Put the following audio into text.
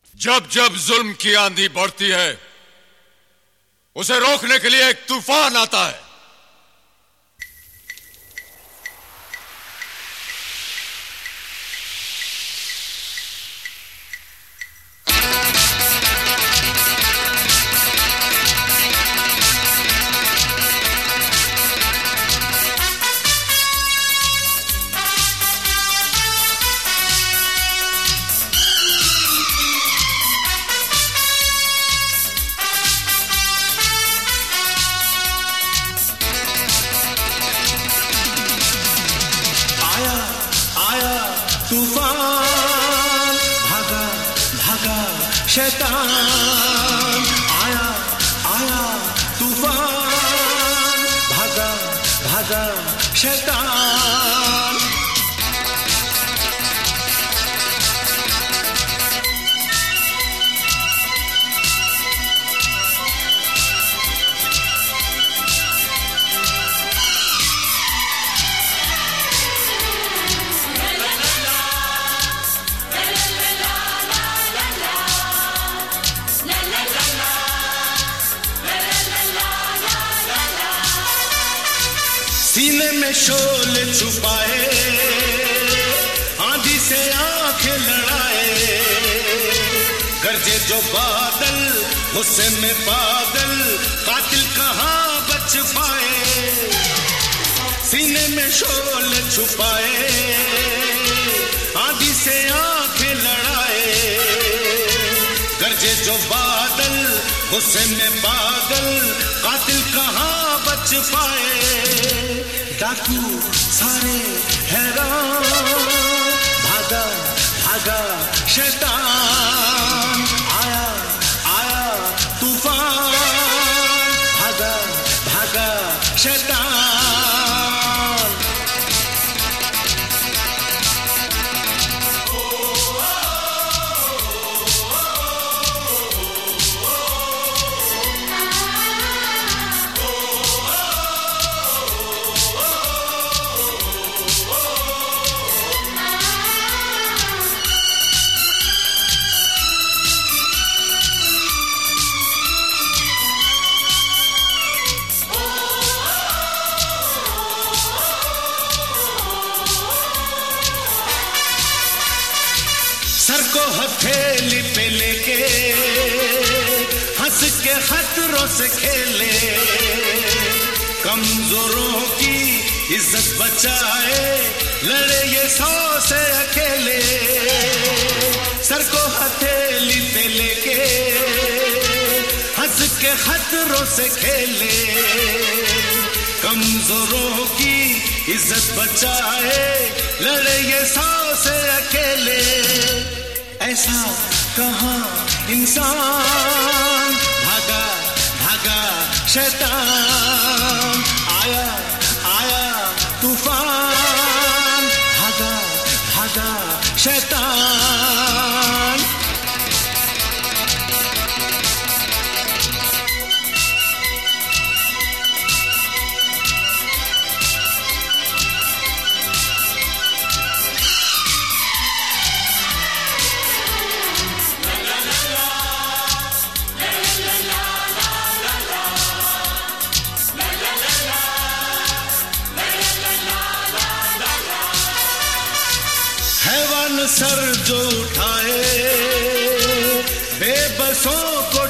जब जब जुल्म की आंधी बढ़ती है, उसे रोकने के लिए एक तूफान आता है। तूफान भागा भागा शैतान, आया आया तूफान भागा भागा शैतान। सीने में शोले छुपाए, आंधी से आंखें लड़ाए, गरजे जो बादल गुस्से में पागल, कातिल कहाँ बच पाए। सीने में शोले छुपाए, आंधी से आंखें लड़ाए, गरजे जो बादल गुस्से में पागल, कातिल कहाँ बच पाए। डाकू सारे हैरान, भागा भागा शैतान, आया आया तूफान भागा भागा शैतान। सर को हथेली पे लेके हंस के खतरों से खेले, कमजोरों की इज्जत बचाए, लड़े ये 100 से अकेले। सर को हथेली पे लेके हंस के खतरों से खेले, कमजोरों की इज्जत बचाए, लड़े ये 100 से अकेले। ऐसा कहाँ इंसान, भागा भागा शैतान, आया आया तूफान भागा भागा शैतान। सर जो उठाए, बेबसों को